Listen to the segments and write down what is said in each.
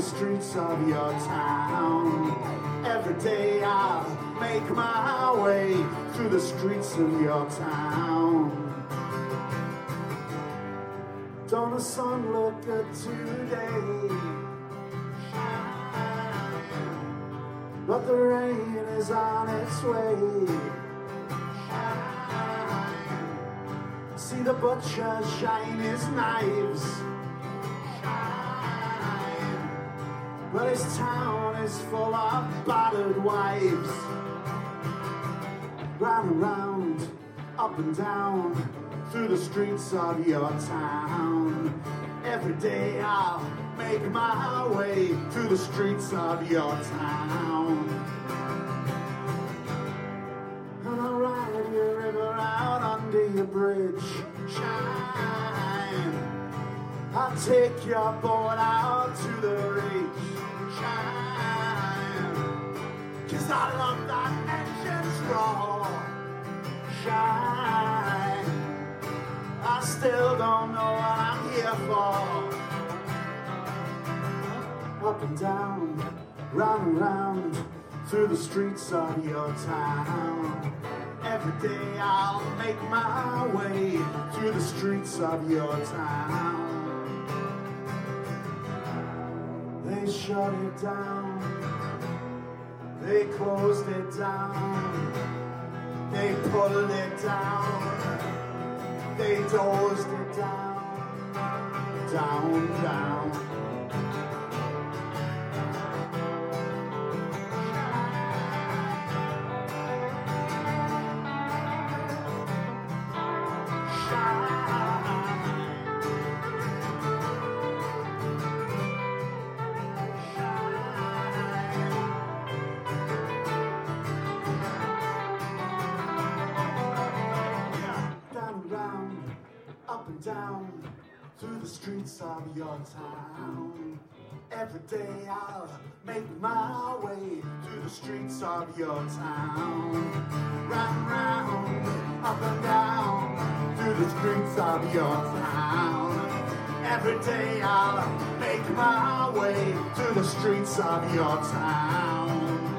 streets of your town. Every day I'll make my way through the streets of your town. Don't the sun look good today? But the rain is on its way. See the butcher shine his knives. But his town is full of battered wives. Round and round, up and down, through the streets of your town. Every day I'll make my way through the streets of your town. And I'll ride your river out under your bridge. Shine. I'll take your boat out to the reach. Shine. 'Cause I love that engine's roar. Shine. I still don't know what I'm here for. Up and down, round and round, through the streets of your town. Every day I'll make my way through the streets of your town. They shut it down, they closed it down, they pulled it down, they dozed it down, down, down. Up and down, through the streets of your town. Every day I'll make my way through the streets of your town. Round, round, up and down, through the streets of your town. Every day I'll make my way through the streets of your town.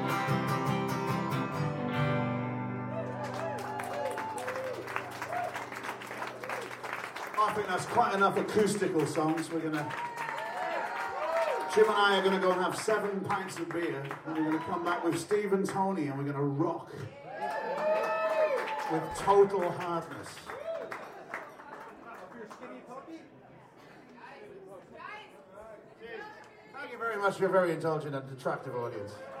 I think that's quite enough acoustical songs. Jim and I are gonna go and have 7 pints of beer, and we're gonna come back with Steve and Tony, and we're gonna rock with total hardness. Thank you very much for a very indulgent and attractive audience.